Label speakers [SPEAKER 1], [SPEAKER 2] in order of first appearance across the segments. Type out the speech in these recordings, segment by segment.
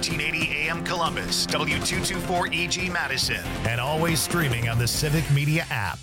[SPEAKER 1] 1480 AM Columbus, W224EG Madison, and always streaming on the Civic Media app.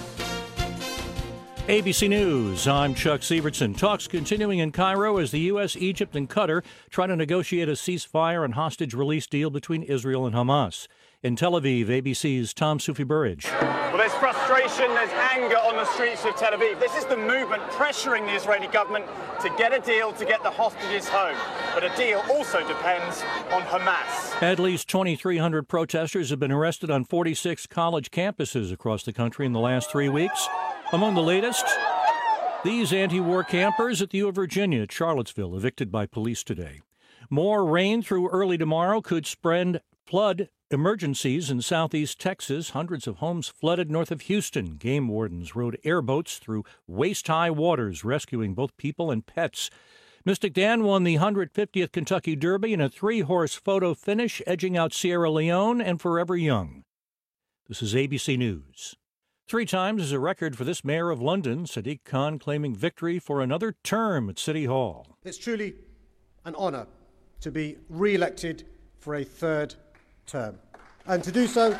[SPEAKER 2] ABC News, I'm Chuck Sievertson. Talks continuing in Cairo as the U.S., Egypt, and Qatar try to negotiate a ceasefire and hostage release deal between Israel and Hamas. In Tel Aviv, ABC's Tom Soufi-Burridge.
[SPEAKER 3] Well, there's frustration, there's anger on the streets of Tel Aviv. This is the movement pressuring the Israeli government to get a deal to get the hostages home. But a deal also depends on Hamas.
[SPEAKER 2] At least 2,300 protesters have been arrested on 46 college campuses across the country in the last 3 weeks. Among the latest, these anti-war campers at the U of Virginia at Charlottesville, evicted by police today. More rain through early tomorrow could spread flood emergencies in southeast Texas. Hundreds of homes flooded north of Houston. Game wardens rode airboats through waist-high waters, rescuing both people and pets. Mystic Dan won the 150th Kentucky Derby in a 3-horse photo finish, edging out Sierra Leone and Forever Young. This is ABC News. 3 times is a record for this mayor of London, Sadiq Khan, claiming victory for another term at City Hall.
[SPEAKER 4] It's truly an honour to be re-elected for a 3rd term, and to do so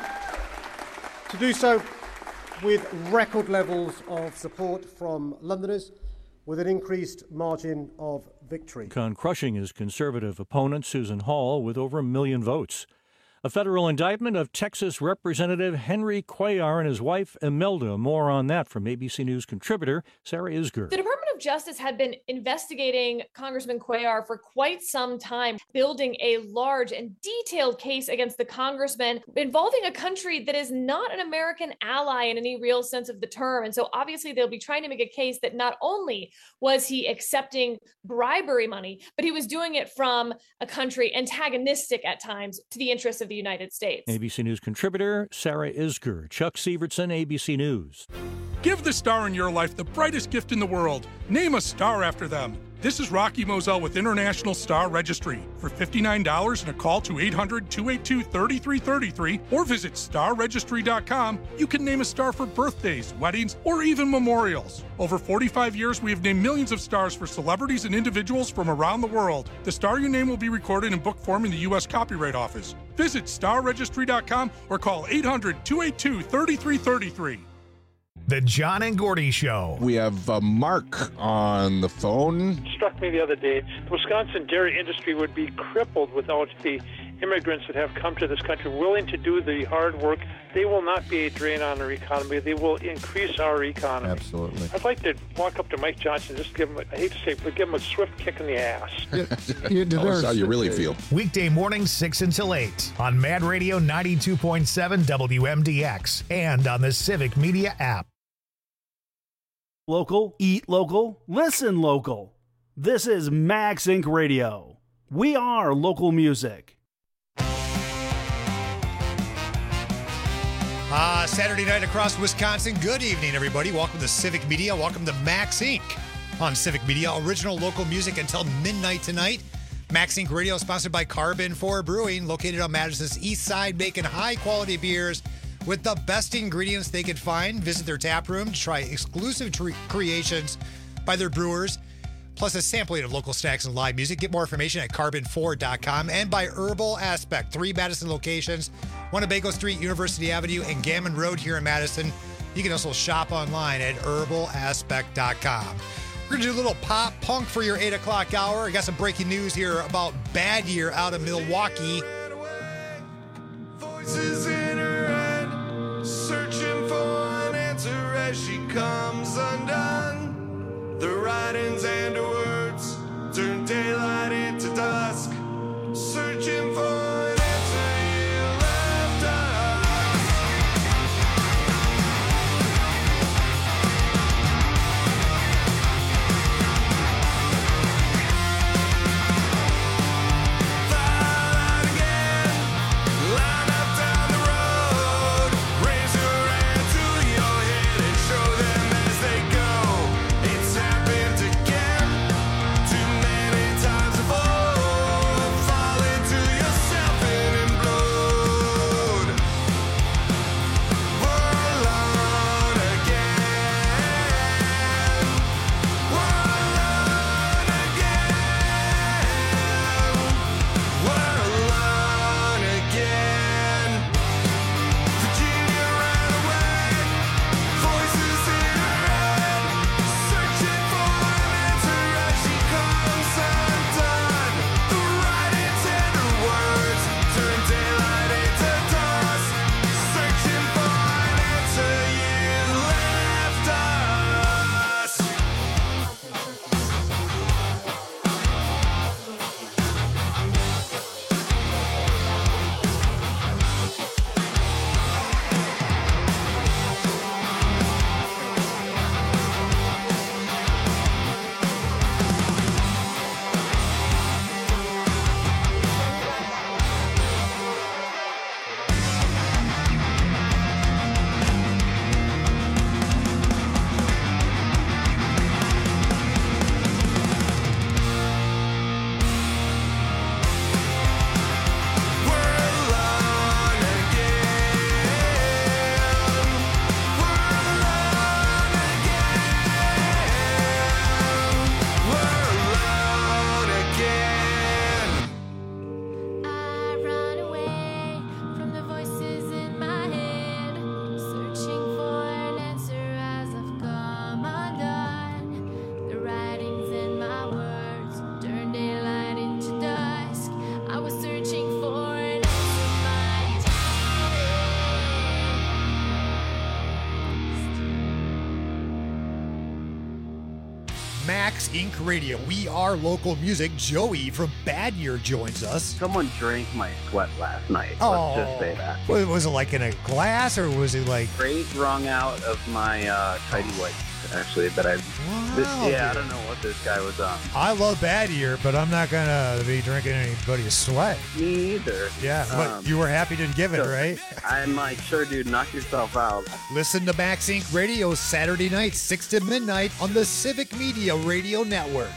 [SPEAKER 4] with record levels of support from Londoners, with an increased margin of victory.
[SPEAKER 2] Khan crushing his Conservative opponent, Susan Hall, with over 1 million votes. A federal indictment of Texas Representative Henry Cuellar and his wife, Imelda. More on that from ABC News contributor Sarah Isgur.
[SPEAKER 5] The Department of Justice had been investigating Congressman Cuellar for quite some time, building a large and detailed case against the congressman involving a country that is not an American ally in any real sense of the term. And so obviously they'll be trying to make a case that not only was he accepting bribery money, but he was doing it from a country antagonistic at times to the interests of the United States.
[SPEAKER 2] ABC News contributor Sarah Isgur. Chuck Sievertson, ABC News.
[SPEAKER 6] Give the star in your life the brightest gift in the world. Name a star after them. This is Rocky Moselle with International Star Registry. For $59 and a call to 800-282-3333 or visit starregistry.com, you can name a star for birthdays, weddings, or even memorials. Over 45 years, we have named millions of stars for celebrities and individuals from around the world. The star you name will be recorded in book form in the U.S. Copyright Office. Visit starregistry.com or call 800-282-3333.
[SPEAKER 1] The John and Gordy Show.
[SPEAKER 7] We have Mark on the phone.
[SPEAKER 8] It struck me the other day, the Wisconsin dairy industry would be crippled without the immigrants that have come to this country willing to do the hard work. They will not be a drain on our economy. They will increase our economy.
[SPEAKER 7] Absolutely.
[SPEAKER 8] I'd like to walk up to Mike Johnson and just give him, I hate to say, but give him a swift kick in the ass.
[SPEAKER 7] That's how you really feel.
[SPEAKER 1] Weekday mornings 6 until 8 on Mad Radio 92.7 WMDX and on the Civic Media app.
[SPEAKER 9] Local, eat local, listen local. This is Max Inc. Radio. We are local music.
[SPEAKER 10] Saturday night across Wisconsin. Good evening, everybody. Welcome to Civic Media. Welcome to Max Inc. on Civic Media. Original local music until midnight tonight. Max Inc. Radio is sponsored by Carbon 4 Brewing, located on Madison's east side, making high-quality beers with the best ingredients they could find. Visit their tap room to try exclusive creations by their brewers, plus a sampling of local snacks and live music. Get more information at carbon4.com and by Herbal Aspect. 3 Madison locations, Winnebago Street, University Avenue, and Gammon Road here in Madison. You can also shop online at herbalaspect.com. We're going to do a little pop punk for your 8 o'clock hour. I got some breaking news here about Bad Year out of Milwaukee.
[SPEAKER 11] Voices in her head, searching for an answer as she comes undone. The writings and her words turn daylight into dusk, searching for an answer you left us. Fly out again, line up down the road.
[SPEAKER 10] Max Inc. Radio. We are local music. Joey from Bad Year joins us.
[SPEAKER 12] Someone drank my sweat last night.
[SPEAKER 10] Oh.
[SPEAKER 12] Let's just say that.
[SPEAKER 10] Was it like in a glass, or was it like...
[SPEAKER 12] Straight wrung out of my tidy whites, actually, that I...
[SPEAKER 10] Wow,
[SPEAKER 12] I don't know what this guy was on.
[SPEAKER 10] I love Bad Year, but I'm not going to be drinking anybody's sweat.
[SPEAKER 12] Me either.
[SPEAKER 10] Yeah, but you were happy to give it, right?
[SPEAKER 12] I'm like, sure, dude, knock yourself out.
[SPEAKER 10] Listen to Max Inc. Radio Saturday night, 6 to midnight on the Civic Media Radio Network.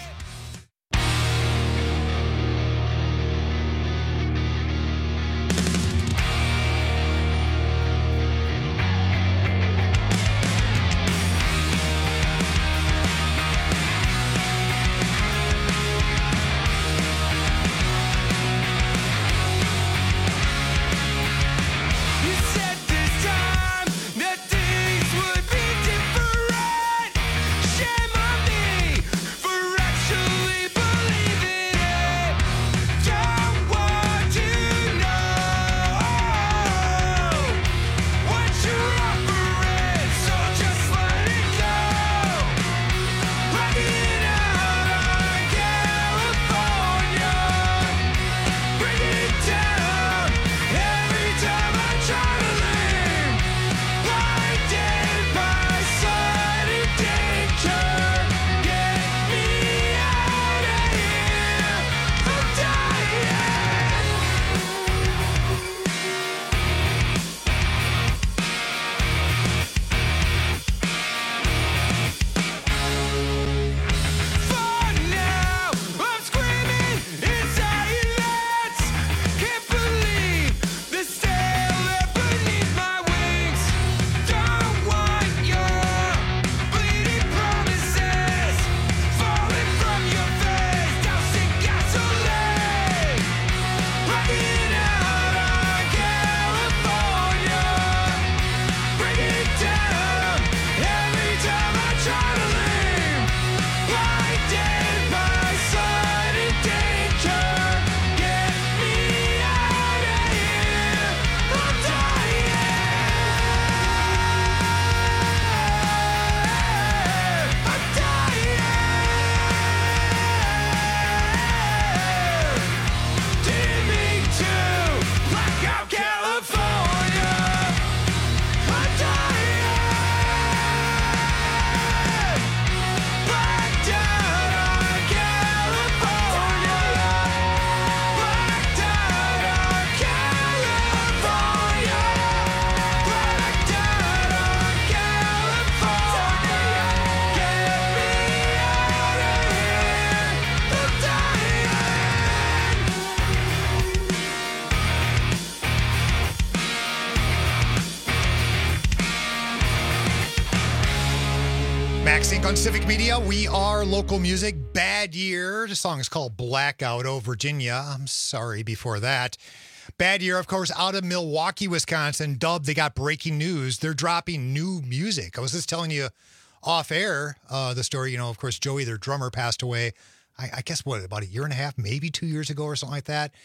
[SPEAKER 10] Max Inc. on Civic Media. We are local music. Bad Year. The song is called Blackout, Oh Virginia. I'm sorry before that. Bad Year, of course, out of Milwaukee, Wisconsin. Dub, they got breaking news. They're dropping new music. I was just telling you off air the story. You know, of course, Joey, their drummer, passed away. I guess, about a year and a half, maybe 2 years ago or something like that.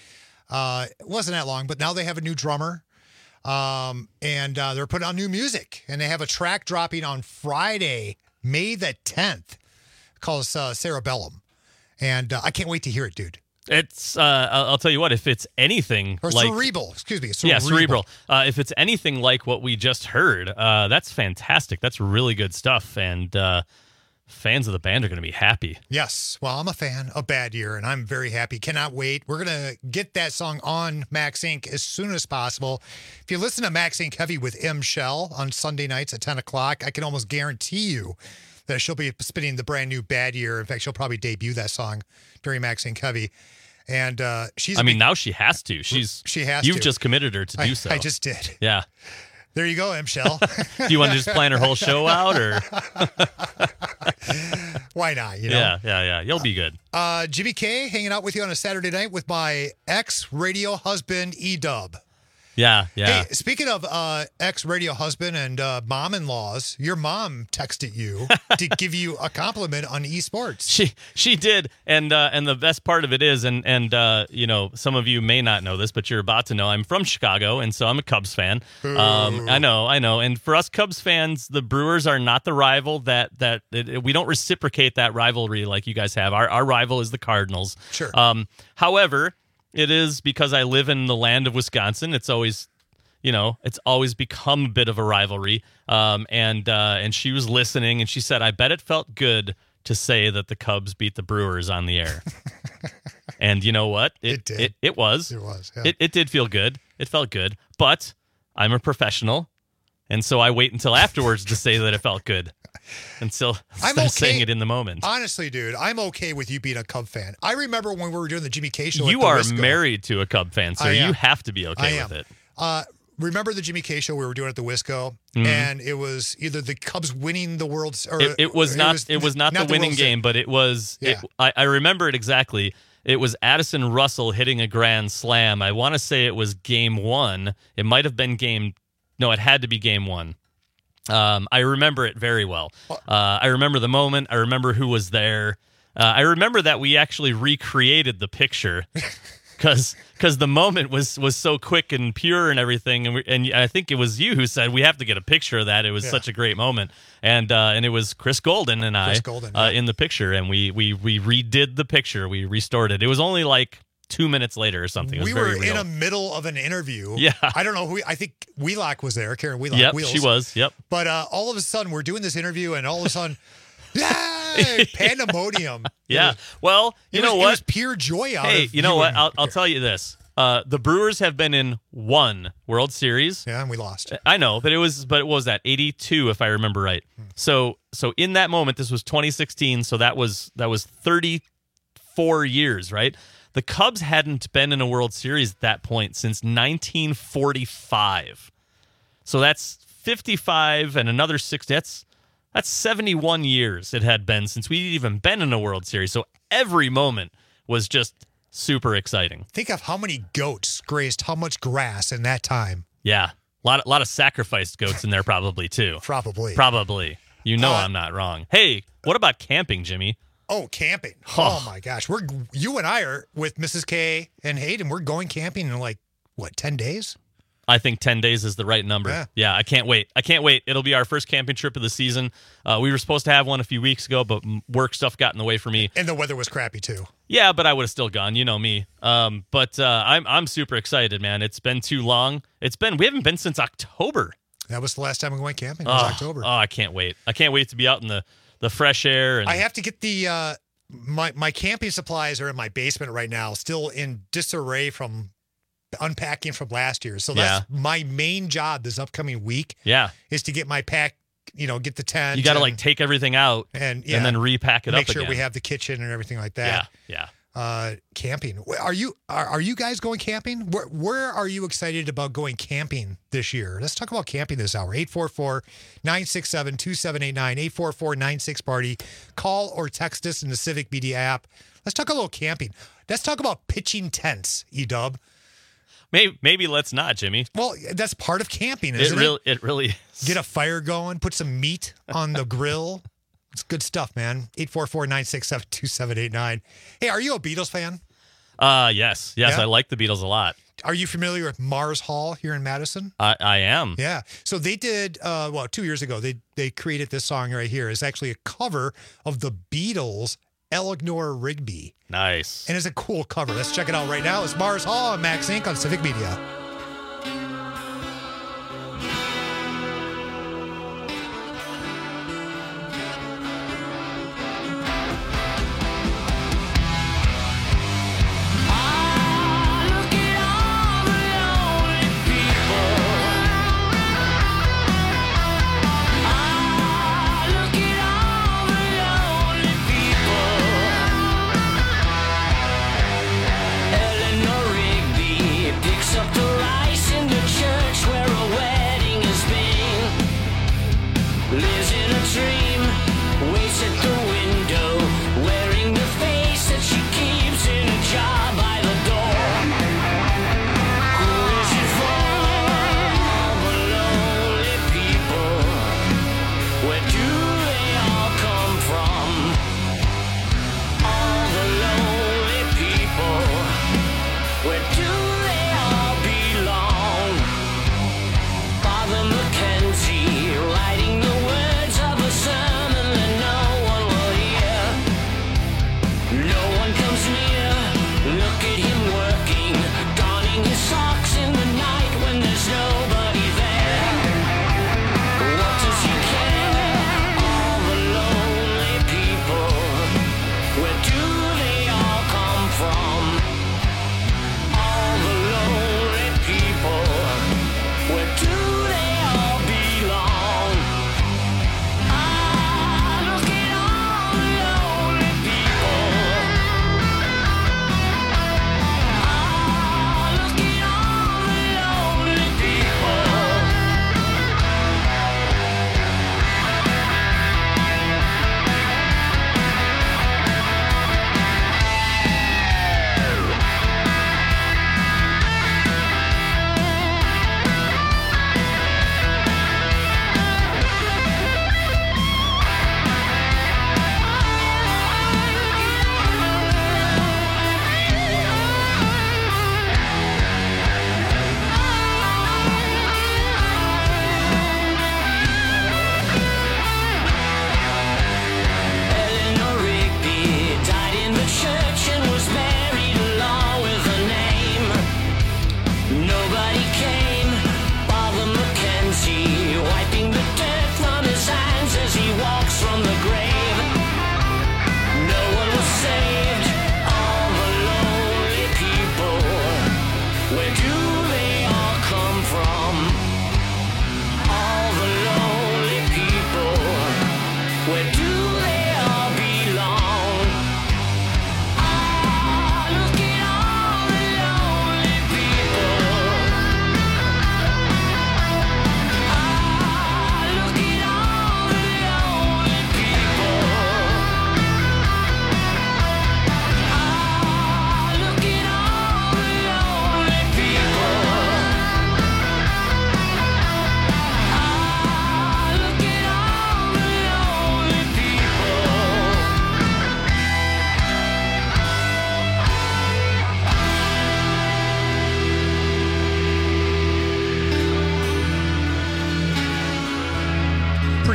[SPEAKER 10] It wasn't that long, but now they have a new drummer. And they're putting out new music. And they have a track dropping on Friday, May the 10th, called Cerebellum. And I can't wait to hear it, dude.
[SPEAKER 13] It's, I'll tell you what, if it's anything
[SPEAKER 10] or
[SPEAKER 13] like...
[SPEAKER 10] Cerebral, excuse me.
[SPEAKER 13] Yeah, Cerebral. If it's anything like what we just heard, that's fantastic. That's really good stuff. And fans of the band are going to be happy.
[SPEAKER 10] Yes. Well, I'm a fan of Bad Year, and I'm very happy. Cannot wait. We're going to get that song on Max Inc. as soon as possible. If you listen to Max Inc. Heavy with M. Shell on Sunday nights at 10 o'clock, I can almost guarantee you that she'll be spinning the brand new Bad Year. In fact, she'll probably debut that song during Max Inc. Heavy. And she's...
[SPEAKER 13] I mean, now she has to. She has
[SPEAKER 10] to.
[SPEAKER 13] You've just committed her to do so.
[SPEAKER 10] I just did.
[SPEAKER 13] Yeah.
[SPEAKER 10] There you go, M. Shell.
[SPEAKER 13] Do you want to just plan her whole show out, or?
[SPEAKER 10] Why not? You know?
[SPEAKER 13] Yeah. You'll be good.
[SPEAKER 10] Jimmy K hanging out with you on a Saturday night with my ex-radio husband, E-Dub.
[SPEAKER 13] Yeah.
[SPEAKER 10] Hey, speaking of ex-radio husband and mom-in-laws, your mom texted you to give you a compliment on esports.
[SPEAKER 13] She did, and the best part of it is, and some of you may not know this, but you're about to know. I'm from Chicago, and so I'm a Cubs fan. I know, and for us Cubs fans, the Brewers are not the rival that we don't reciprocate that rivalry like you guys have. Our rival is the Cardinals.
[SPEAKER 10] Sure.
[SPEAKER 13] However, it is because I live in the land of Wisconsin. It's always, it's always become a bit of a rivalry. And she was listening, and she said, "I bet it felt good to say that the Cubs beat the Brewers on the air." And you know what? It did. It was.
[SPEAKER 10] It was. Yeah.
[SPEAKER 13] It did feel good. It felt good. But I'm a professional, and so I wait until afterwards to say that it felt good. Until I'm saying it in the moment.
[SPEAKER 10] Honestly, dude, I'm okay with you being a Cub fan. I remember when we were doing the Jimmy K show.
[SPEAKER 13] You are married to a Cub fan, sir. You have to be okay with it.
[SPEAKER 10] Remember the Jimmy K show we were doing at the Wisco, and it was either the Cubs winning the World or
[SPEAKER 13] it was not the winning game, but it was.
[SPEAKER 10] Yeah.
[SPEAKER 13] I remember it exactly. It was Addison Russell hitting a grand slam. I want to say it was game 1. It might have been it had to be game 1. I remember it very well. I remember the moment. I remember who was there. I remember that we actually recreated the picture because the moment was so quick and pure and everything. And I think it was you who said we have to get a picture of that. It was such a great moment. And it was Chris Golden and I in the picture, and we redid the picture. We restored it. It was only like 2 minutes later or something. It was
[SPEAKER 10] we were
[SPEAKER 13] very real.
[SPEAKER 10] in the middle of an interview.
[SPEAKER 13] Yeah.
[SPEAKER 10] I don't know who. I think Wheelock was there. Karen Wheelock.
[SPEAKER 13] Yep,
[SPEAKER 10] Wheels.
[SPEAKER 13] she was. Yep.
[SPEAKER 10] But all of a sudden, we're doing this interview, and all of a sudden, yay! Pandemonium.
[SPEAKER 13] Yeah. Well, you know what?
[SPEAKER 10] It was pure joy out of
[SPEAKER 13] Hey, you know what? I'll tell you this. The Brewers have been in 1 World Series.
[SPEAKER 10] Yeah, and we lost.
[SPEAKER 13] I know, but what was that? 82, if I remember right. So in that moment, this was 2016. So that was 34 years, right? The Cubs hadn't been in a World Series at that point since 1945. So that's 55 and another 60. That's 71 years it had been since we'd even been in a World Series. So every moment was just super exciting.
[SPEAKER 10] Think of how many goats grazed how much grass in that time.
[SPEAKER 13] Yeah. A lot of sacrificed goats in there probably, too.
[SPEAKER 10] Probably.
[SPEAKER 13] You know I'm not wrong. Hey, what about camping, Jimmy?
[SPEAKER 10] Oh, camping. Oh, my gosh. You and I are with Mrs. K and Hayden. We're going camping in 10 days?
[SPEAKER 13] I think 10 days is the right number. Yeah, I can't wait. It'll be our first camping trip of the season. We were supposed to have one a few weeks ago, but work stuff got in the way for me.
[SPEAKER 10] And the weather was crappy, too.
[SPEAKER 13] Yeah, but I would have still gone. You know me. But I'm super excited, man. It's been too long. We haven't been since October.
[SPEAKER 10] That was the last time we went camping. It was October.
[SPEAKER 13] Oh, I can't wait. I can't wait to be out in the fresh air. And
[SPEAKER 10] I have to get the my camping supplies are in my basement right now, still in disarray from unpacking from last year. So that's my main job this upcoming week.
[SPEAKER 13] Yeah,
[SPEAKER 10] is to get my pack. Get the tent.
[SPEAKER 13] You got to take everything out and then repack it up.
[SPEAKER 10] Make sure
[SPEAKER 13] again.
[SPEAKER 10] we have the kitchen and everything like that.
[SPEAKER 13] Yeah.
[SPEAKER 10] Camping. Are you guys going camping? Where are you excited about going camping this year? Let's talk about camping this hour. 844-967-2789. 844-96-party. Call or text us in the Civic Media app. Let's talk a little camping. Let's talk about pitching tents, E-Dub.
[SPEAKER 13] Maybe let's not, Jimmy.
[SPEAKER 10] Well, that's part of camping, isn't it?
[SPEAKER 13] It really is.
[SPEAKER 10] Get a fire going, put some meat on the grill. It's good stuff, man. 844-967-2789. Hey, are you a Beatles fan?
[SPEAKER 13] Yes. Yeah? I like the Beatles a lot.
[SPEAKER 10] Are you familiar with Mars Hall here in Madison?
[SPEAKER 13] I am.
[SPEAKER 10] Yeah. So they did, 2 years ago, they created this song right here. It's actually a cover of the Beatles' Eleanor Rigby.
[SPEAKER 13] Nice.
[SPEAKER 10] And it's a cool cover. Let's check it out right now. It's Mars Hall and Max Inc. on Civic Media.
[SPEAKER 14] Eleanor Rigby picks up the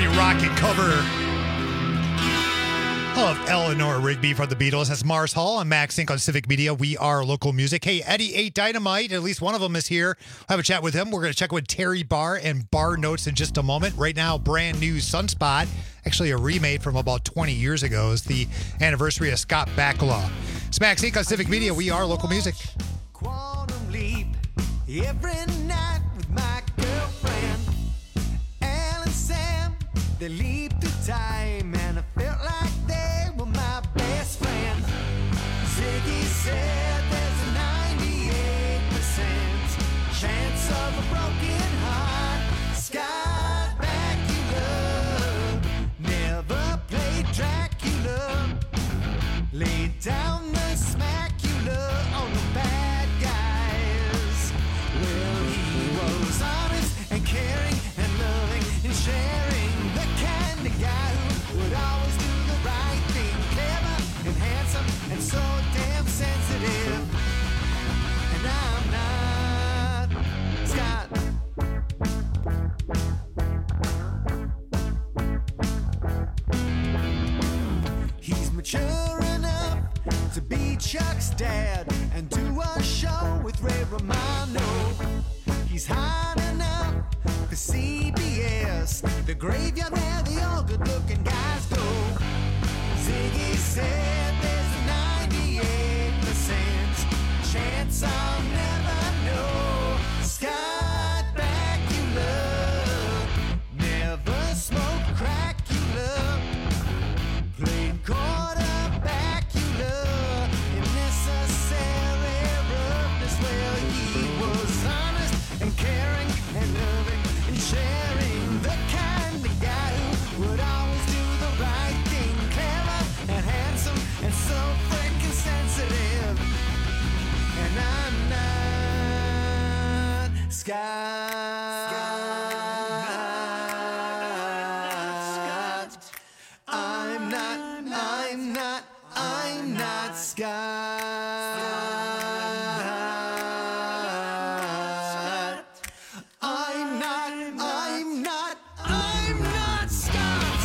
[SPEAKER 10] California rocket cover of Eleanor Rigby from the Beatles. That's Mars Hall on Max Inc. on Civic Media. We are local music. Hey, Eddie 8 Dynamite, at least one of them is here. We'll have a chat with him. We're going to check with Terry Barr and Bar Notes in just a moment. Right now, brand new Sunspot, actually a remake from about 20 years ago, is the anniversary of Scott Bakula. It's Max Inc. on Civic Media. We are local music.
[SPEAKER 11] Quantum leap every night with my girlfriend. Al and Sam, they leaped through time and I felt like they were my best friends. Ziggy said there's a 98% chance of a broken heart. Scott Bakula never played Dracula. Laid down the smacula on the bad guys. Well, he was honest and caring and loving and sharing. The kind of guy who would always do the right thing. Clever and handsome and so damn sensitive. And I'm not Scott. He's mature enough to be Chuck's dad and do a show with Ray Romano. He's hot enough for CBS, the graveyard where the all good-looking guys go. Ziggy said there's a 98% chance I'll never know. Scott Bakula never smoked Cracula. Played quarterback-ula in necessary roughness. Well, he was honest and caring and loving and sharing. The kind of guy who would always do the right thing. Clever and handsome and so freaking sensitive. And I'm not Scott. I'm not Scott. I'm not Scott.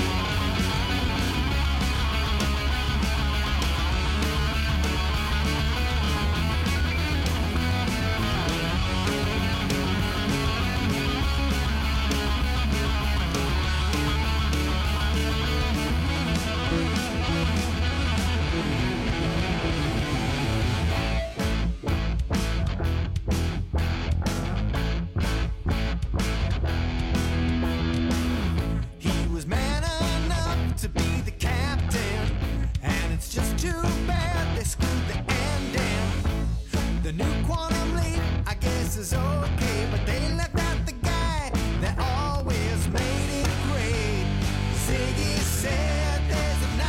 [SPEAKER 11] He was man enough to be the captain, and it's just too bad they screwed the ending. The new quantum leap, I guess, is okay, but they left out the guy that always made it great. Ziggy said there's a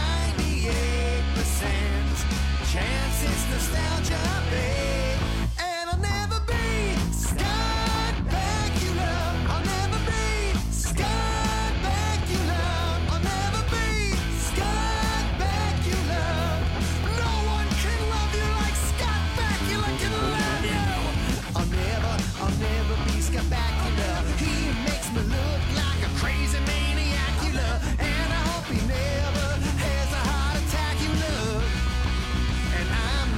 [SPEAKER 11] 98% chance it's nostalgia, babe. And I'll never be Scott Bakula. I'll never be Scott Bakula. I'll never be Scott Bakula. No one can love you like Scott Bakula can love you. I'll never be Scott Bakula. He makes me look like a crazy maniac-ula. And I hope he never has a heart attack-ula. And I'm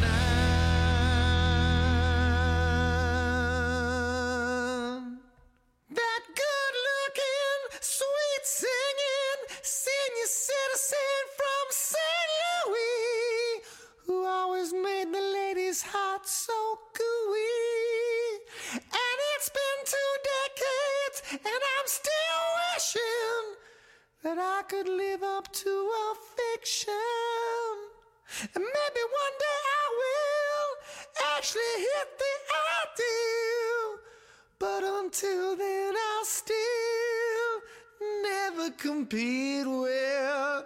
[SPEAKER 11] not that good-looking, sweet-singing senior citizen from St. Louis who always made the ladies' hearts so gooey. And it's been 2 decades, and I'm still wishing that I could live up to a fiction. And maybe one day I will actually hit the ideal. But until then, I'll still never compete with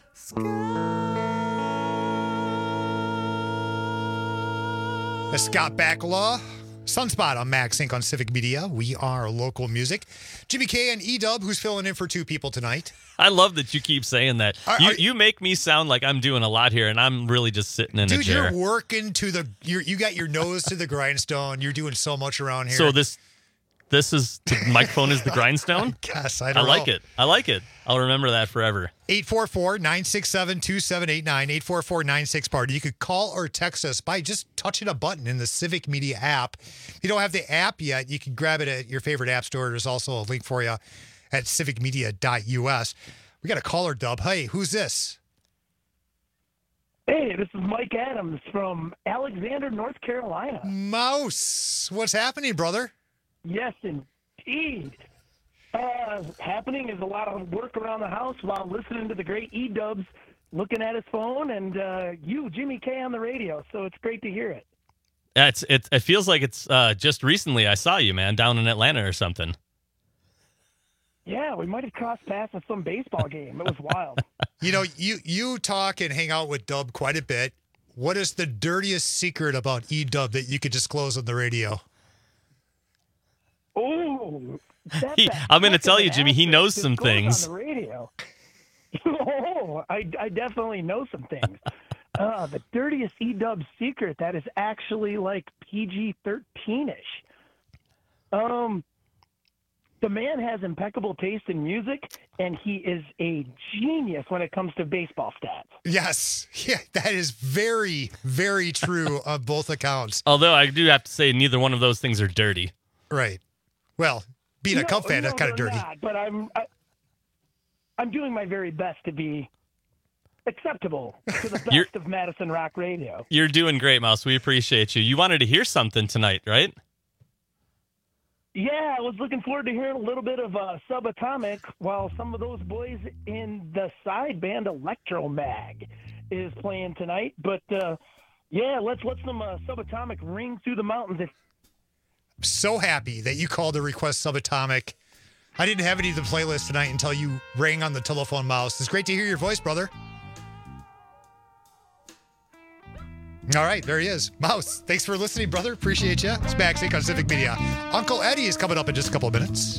[SPEAKER 10] Scott Bakula. Sunspot on Max Inc. on Civic Media. We are local music. Jimmy K and E-Dub, who's filling in for 2 people tonight.
[SPEAKER 13] I love that you keep saying that. You make me sound like I'm doing a lot here, and I'm really just sitting in a chair.
[SPEAKER 10] Dude, you're working to the... You got your nose to the grindstone. You're doing so much around here.
[SPEAKER 13] So this The microphone is the grindstone?
[SPEAKER 10] Yes, I don't know.
[SPEAKER 13] I like it. I'll remember that forever.
[SPEAKER 10] 844-967-2789, 844-96-PARTY. You could call or text us by just touching a button in the Civic Media app. If you don't have the app yet, you can grab it at your favorite app store. There's also a link for you at civicmedia.us. We got a caller, Dub. Hey, who's this?
[SPEAKER 14] Hey, this is Mike Adams from Alexander, North Carolina.
[SPEAKER 10] Mouse, what's happening, brother?
[SPEAKER 14] Yes, indeed. Happening is a lot of work around the house while listening to the great E-Dubs, looking at his phone, and you, Jimmy K, on the radio. So it's great to hear it.
[SPEAKER 13] It feels like it's just recently I saw you, man, down in Atlanta or something.
[SPEAKER 14] Yeah, we might have crossed paths at some baseball game. It was wild.
[SPEAKER 10] You know, you talk and hang out with Dub quite a bit. What is the dirtiest secret about E-Dub that you could disclose on the radio?
[SPEAKER 14] Oh,
[SPEAKER 13] I'm going to tell you, Jimmy, he knows some things.
[SPEAKER 14] On the radio. Oh, I definitely know some things. The dirtiest E-Dub secret that is actually like PG-13-ish. The man has impeccable taste in music, and he is a genius when it comes to baseball stats.
[SPEAKER 10] Yes. Yeah, that is very, very true on both accounts.
[SPEAKER 13] Although I do have to say neither one of those things are dirty.
[SPEAKER 10] Right. Well, being a Cub fan, that's kind of dirty.
[SPEAKER 14] Not, but I'm doing my very best to be acceptable to the best of Madison Rock Radio.
[SPEAKER 13] You're doing great, Mouse. We appreciate you. You wanted to hear something tonight, right?
[SPEAKER 14] Yeah, I was looking forward to hearing a little bit of Subatomic while some of those boys in the side band Electromag is playing tonight. But, yeah, let's let some Subatomic ring through the mountains.
[SPEAKER 10] I'm so happy that you called to request Subatomic. I didn't have any of the playlist tonight until you rang on the telephone, Mouse. It's great to hear your voice, brother. All right, there he is. Mouse, thanks for listening, brother. Appreciate you. It's Max Inc. on Civic Media. Uncle Eddie is coming up in just a couple of minutes.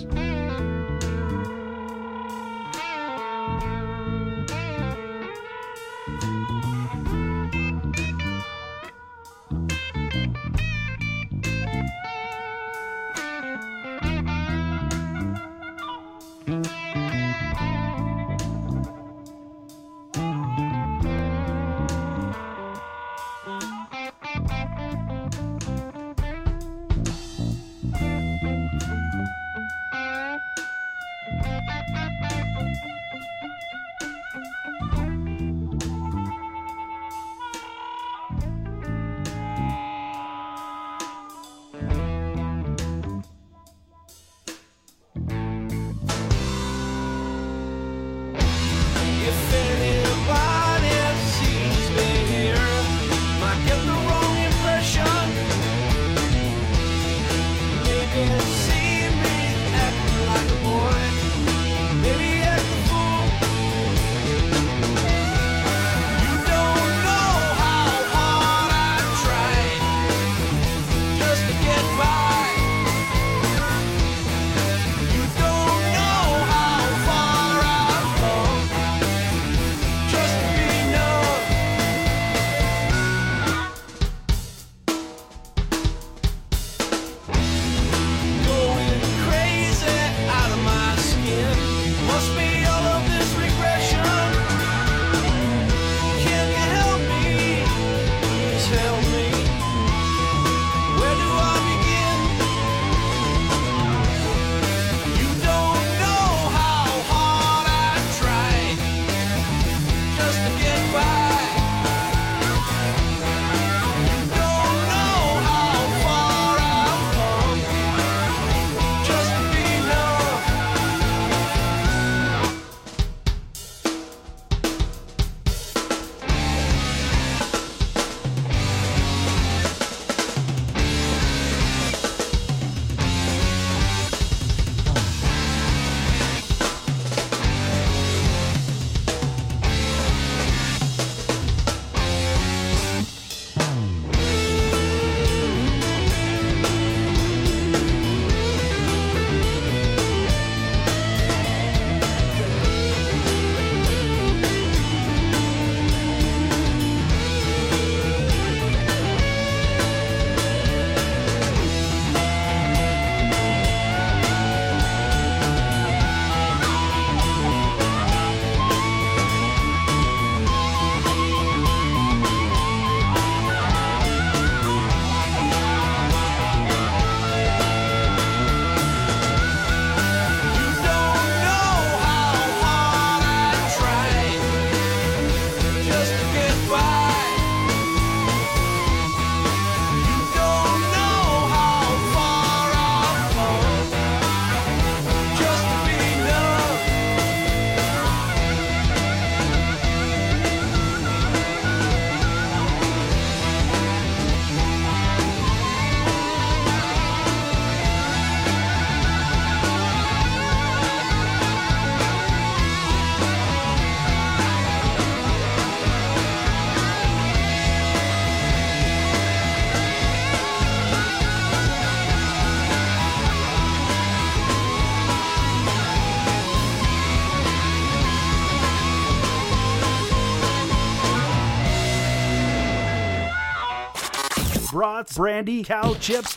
[SPEAKER 9] brats, brandy, cow chips,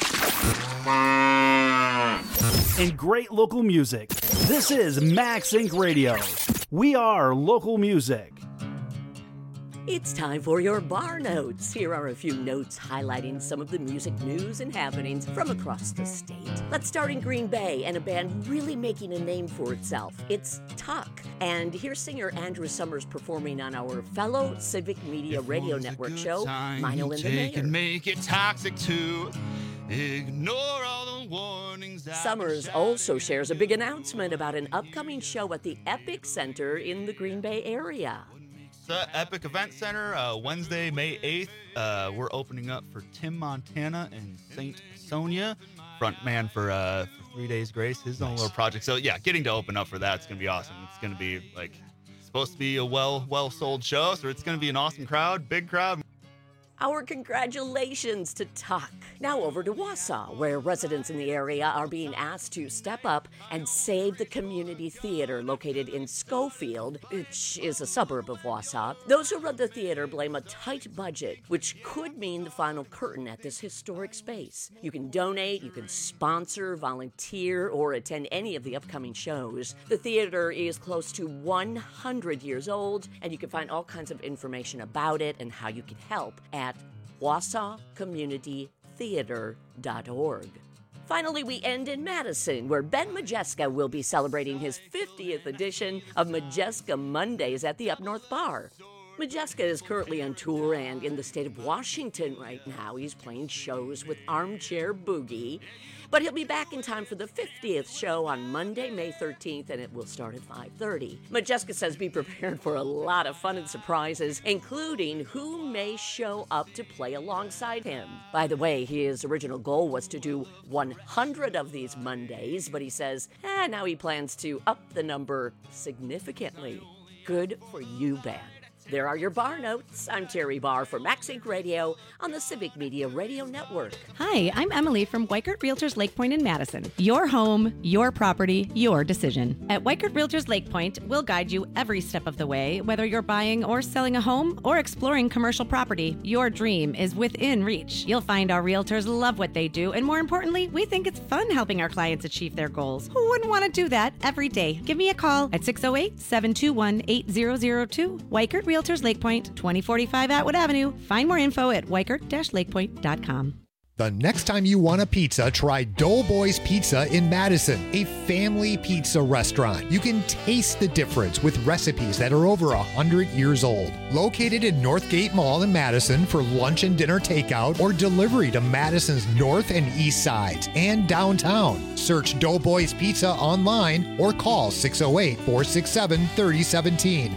[SPEAKER 9] and great local music. This is Max Inc. Radio. We are local music.
[SPEAKER 15] It's time for your bar notes. Here are a few notes highlighting some of the music news and happenings from across the state. Let's start in Green Bay and a band really making a name for itself. It's Tuck. And here's singer Andrew Summers performing on our fellow Civic Media Radio Network show, Mino and the Mayor.
[SPEAKER 16] And make it toxic too. Ignore all the warnings.
[SPEAKER 15] Summers also shares a big announcement about an upcoming show at the Epic Center in the Green Bay area.
[SPEAKER 16] Epic Event Center, Wednesday, May 8th. We're opening up for Tim Montana and St. Sonia, frontman for 3 Days Grace, his own little project. So yeah, getting to open up for that, it's gonna be awesome. It's gonna be supposed to be a well sold show, so it's gonna be an awesome crowd, big crowd.
[SPEAKER 15] Our congratulations to Tuck. Now over to Wausau, where residents in the area are being asked to step up and save the community theater located in Schofield, which is a suburb of Wausau. Those who run the theater blame a tight budget, which could mean the final curtain at this historic space. You can donate, you can sponsor, volunteer, or attend any of the upcoming shows. The theater is close to 100 years old, and you can find all kinds of information about it and how you can help at wausaucommunitytheater.org. Finally, we end in Madison, where Ben Majeska will be celebrating his 50th edition of Majeska Mondays at the Up North Bar. Majeska is currently on tour and in the state of Washington right now. He's playing shows with Armchair Boogie. But he'll be back in time for the 50th show on Monday, May 13th, and it will start at 5:30. Majeska says be prepared for a lot of fun and surprises, including who may show up to play alongside him. By the way, his original goal was to do 100 of these Mondays, but he says, now he plans to up the number significantly. Good for you, Ben. There are your bar notes. I'm Terry Barr for Max Inc. Radio on the Civic Media Radio Network.
[SPEAKER 17] Hi, I'm Emily from Weichert Realtors Lake Point in Madison. Your home, your property, your decision. At Weichert Realtors Lake Point, we'll guide you every step of the way. Whether you're buying or selling a home or exploring commercial property, your dream is within reach. You'll find our realtors love what they do, and more importantly, we think it's fun helping our clients achieve their goals. Who wouldn't want to do that every day? Give me a call at 608-721-8002. Weichert Realtors Lake Point, 2045 Atwood Avenue. Find more info at weichert-lakepoint.com.
[SPEAKER 10] The next time you want a pizza, try Doughboys Pizza in Madison, a family pizza restaurant. You can taste the difference with recipes that are over 100 years old. Located in Northgate Mall in Madison for lunch and dinner takeout or delivery to Madison's north and east sides and downtown. Search Doughboys Pizza online or call 608-467-3017.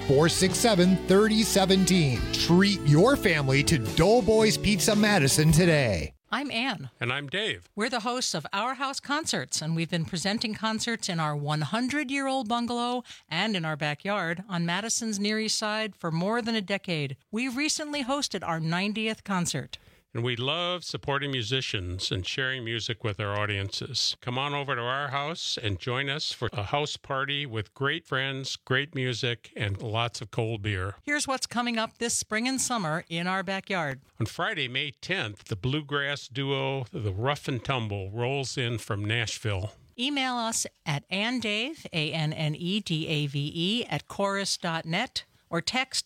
[SPEAKER 10] 467-3017. Treat your family to Doughboys Pizza Madison today.
[SPEAKER 18] I'm Ann.
[SPEAKER 19] And I'm Dave.
[SPEAKER 18] We're the hosts of Our House Concerts, and we've been presenting concerts in our 100-year-old bungalow and in our backyard on Madison's Near East Side for more than a decade. We recently hosted our 90th concert.
[SPEAKER 19] And we love supporting musicians and sharing music with our audiences. Come on over to our house and join us for a house party with great friends, great music, and lots of cold beer.
[SPEAKER 18] Here's what's coming up this spring and summer in our backyard.
[SPEAKER 19] On Friday, May 10th, the bluegrass duo, the Rough and Tumble, rolls in from Nashville.
[SPEAKER 18] Email us at annedave, ANNEDAVE, at chorus.net. or text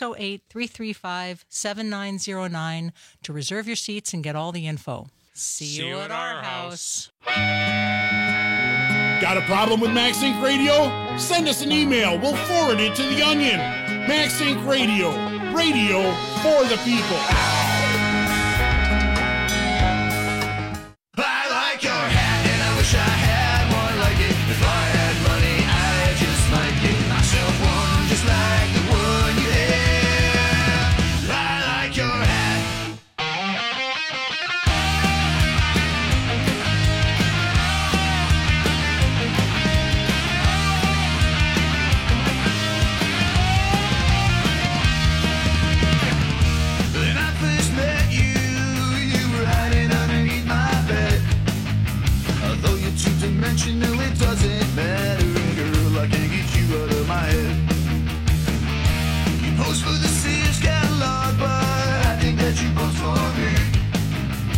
[SPEAKER 18] 608-335-7909 to reserve your seats and get all the info. See you at our house.
[SPEAKER 20] Got a problem with Max Inc. Radio? Send us an email. We'll forward it to The Onion. Max Inc. Radio. Radio for the people.
[SPEAKER 11] I like your hat and I wish I had one like it. If I had money, I'd just might get myself one just like the one you have. I like your hat. When I first met you, you were hiding underneath my bed. Although you're two-dimensional, it doesn't matter, girl, I can't get you out of my head. You post for the Sears catalog, but I think that you post for me.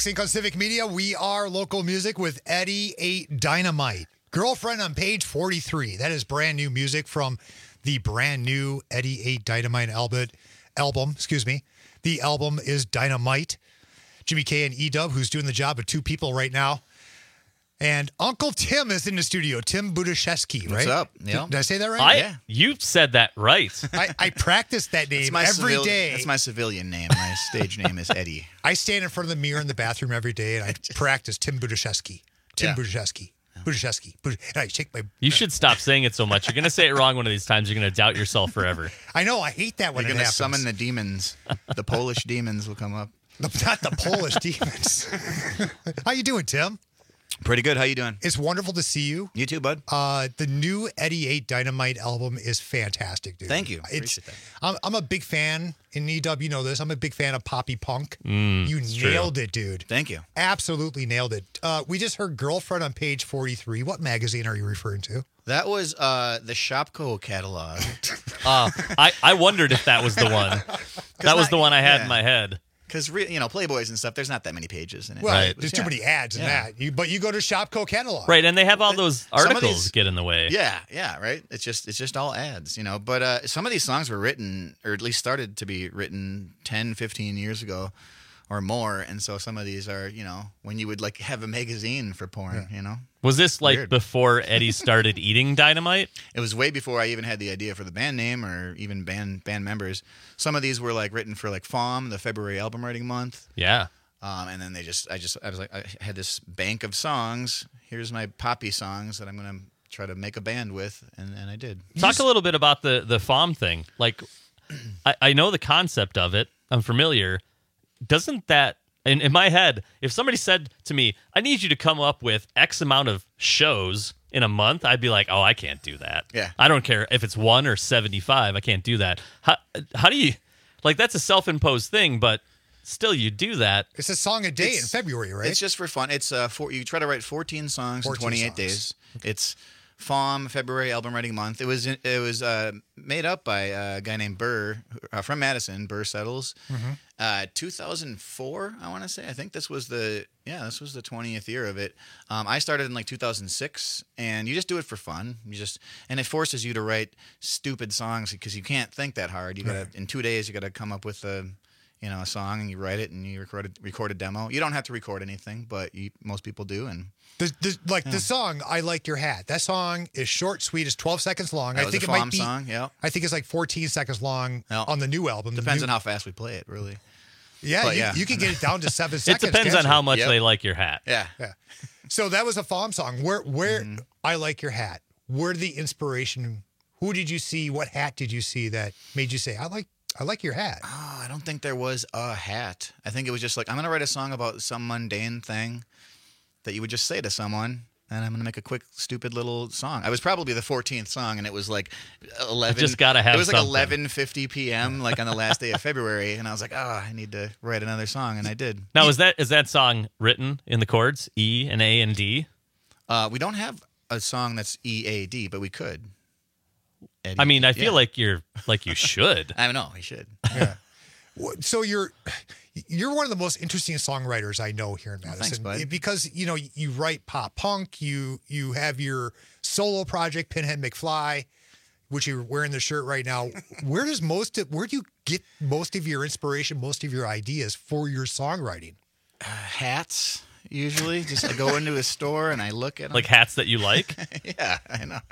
[SPEAKER 10] Max Inc. on Civic Media. We are local music with Eddie 8 Dynamite. Girlfriend on page 43. That is brand new music from the brand new Eddie 8 Dynamite album. The album is Dynamite. Jimmy K and E-Dub, who's doing the job of two people right now. And Uncle Tim is in the studio. Tim Budashevsky, right?
[SPEAKER 21] What's up? Yeah.
[SPEAKER 10] Did I say that right?
[SPEAKER 13] Yeah. You said that right.
[SPEAKER 10] I practice that name every day.
[SPEAKER 21] That's my civilian name. My stage name is Eddie.
[SPEAKER 10] I stand in front of the mirror in the bathroom every day, and I practice Tim Budashevsky. Budashevsky. And I shake my...
[SPEAKER 13] You should stop saying it so much. You're going to say it wrong one of these times. You're going to doubt yourself forever.
[SPEAKER 10] I know. I hate that when
[SPEAKER 21] You're
[SPEAKER 10] it
[SPEAKER 21] going to
[SPEAKER 10] happens.
[SPEAKER 21] summon the demons. The Polish demons will come up.
[SPEAKER 10] Not the Polish demons. How you doing, Tim?
[SPEAKER 21] Pretty good. How you doing?
[SPEAKER 10] It's wonderful to see you.
[SPEAKER 21] You too, bud.
[SPEAKER 10] The new Eddie 8 Dynamite album is fantastic, dude.
[SPEAKER 21] Thank you. Appreciate that.
[SPEAKER 10] I'm a big fan, in E-Dub, you know this. I'm a big fan of poppy punk.
[SPEAKER 21] You
[SPEAKER 10] nailed it, dude.
[SPEAKER 21] Thank you.
[SPEAKER 10] Absolutely nailed it. We just heard Girlfriend on page 43. What magazine are you referring to?
[SPEAKER 21] That was the Shopko catalog.
[SPEAKER 13] I wondered if that was the one. That was the one I had in my head.
[SPEAKER 21] Because, Playboys and stuff, there's not that many pages in it.
[SPEAKER 10] Well, there's too many ads in that. But you go to Shopko catalog.
[SPEAKER 13] Right, and they have all those articles get in the way.
[SPEAKER 21] Yeah, right? It's just all ads, But some of these songs were written, or at least started to be written 10, 15 years ago or more. And so some of these are, when you would like have a magazine for porn,
[SPEAKER 13] Was this like
[SPEAKER 21] Weird.
[SPEAKER 13] before Eddie started eating dynamite?
[SPEAKER 21] It was way before I even had the idea for the band name or even band members. Some of these were like written for like FAUM, the February album writing month.
[SPEAKER 13] Yeah.
[SPEAKER 21] And then I was like, I had this bank of songs. Here's my poppy songs that I'm going to try to make a band with. And I did.
[SPEAKER 13] Talk a little bit about the FAUM thing. Like, I know the concept of it. I'm familiar. Doesn't that, in my head, if somebody said to me, I need you to come up with X amount of shows in a month, I'd be like, oh, I can't do that.
[SPEAKER 21] Yeah.
[SPEAKER 13] I don't care if it's 1 or 75. I can't do that. How do you, like, that's a self-imposed thing, but still you do that.
[SPEAKER 10] It's a song a day in February, right?
[SPEAKER 21] It's just for fun. It's you try to write 14 songs in 28 days. It's FAUM, February album writing month. It was made up by a guy named Burr from Madison, Burr Settles. 2004, I want to say. I think this was the 20th year of it. I started in like 2006, and you just do it for fun. And it forces you to write stupid songs because you can't think that hard. You gotta in 2 days you got to come up with a song, and you write it and you record a demo. You don't have to record anything, but most people do. And
[SPEAKER 10] the song "I Like Your Hat." That song is short, sweet. It's 12 seconds long.
[SPEAKER 21] I think it might be. Song, yeah.
[SPEAKER 10] I think it's like 14 seconds long on the new album.
[SPEAKER 21] Depends on how fast we play it, really.
[SPEAKER 10] Yeah, you can get it down to 7 seconds.
[SPEAKER 13] It depends on how much they like your hat.
[SPEAKER 21] Yeah.
[SPEAKER 10] So that was a FAUM song. Where I Like Your Hat. Where the inspiration? Who did you see? What hat did you see that made you say, I like your hat?
[SPEAKER 21] Oh, I don't think there was a hat. I think it was just like, I'm going to write a song about some mundane thing that you would just say to someone, and I'm going to make a quick, stupid little song. I was probably the 14th song, and it was like 11.
[SPEAKER 13] I just got to have
[SPEAKER 21] It was like
[SPEAKER 13] something.
[SPEAKER 21] 11:50 p.m., like on the last day of February, and I was like, I need to write another song, and I did.
[SPEAKER 13] Now, is that song written in the chords, E and A and D?
[SPEAKER 21] We don't have a song that's E, A, D, but we could. Eddie,
[SPEAKER 13] I mean, I feel like you should.
[SPEAKER 21] I know, we should.
[SPEAKER 10] Yeah. So you're one of the most interesting songwriters I know here in Madison.
[SPEAKER 21] Thanks, bud.
[SPEAKER 10] Because you write pop punk, you have your solo project Pinhead McFly, which you're wearing the shirt right now. Where do you get most of your inspiration, most of your ideas for your songwriting?
[SPEAKER 21] Hats, usually. Just I go into a store and I look at them.
[SPEAKER 13] Like hats that you like?
[SPEAKER 21] Yeah, I know.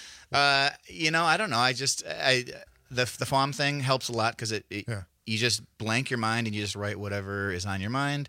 [SPEAKER 21] I don't know. The FAUM thing helps a lot because you just blank your mind and you just write whatever is on your mind.